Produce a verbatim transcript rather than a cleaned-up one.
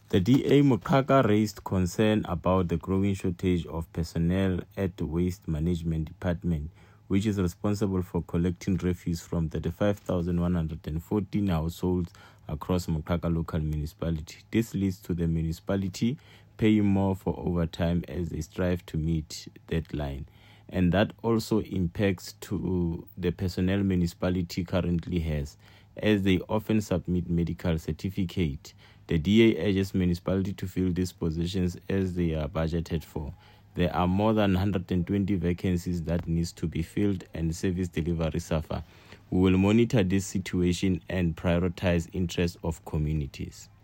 The D A Moqhaka raised concern about the growing shortage of personnel at the Waste Management Department, which is responsible for collecting refuse from thirty-five thousand one hundred fourteen households across Moqhaka local municipality. This leads to the municipality paying more for overtime as they strive to meet deadline. And that also impacts to the personnel municipality currently has, as they often submit medical certificate. The D A urges municipality to fill these positions as they are budgeted for. There are more than one hundred twenty vacancies that needs to be filled and service delivery suffer. We will monitor this situation and prioritize interests of communities.